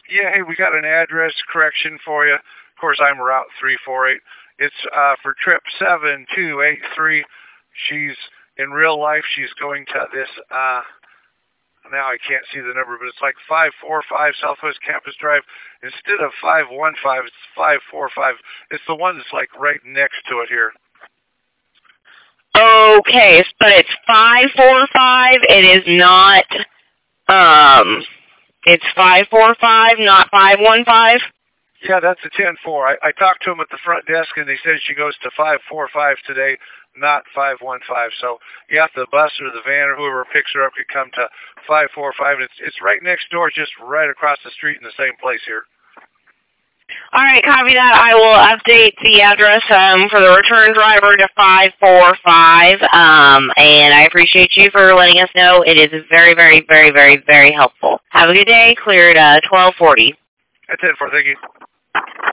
Yeah, hey, we got an address correction for you. Of course, I'm Route 348. It's for trip 7283. She's in real life. She's going to this. Now I can't see the number, but it's like 545 Southwest Campus Drive. Instead of 515, it's 545. It's the one that's like right next to it here. Okay, but it's 545. It is not. It's 545, not 515. Yeah, that's a 10-4. I talked to him at the front desk, and they said she goes to 545 today, not 515. So, yeah, the bus or the van or whoever picks her up could come to 545. It's right next door, just right across the street in the same place here. All right, copy that. I will update the address for the return driver to 545, and I appreciate you for letting us know. It is very, very, very, very, very helpful. Have a good day. Clear at 1240. That's it for thank you.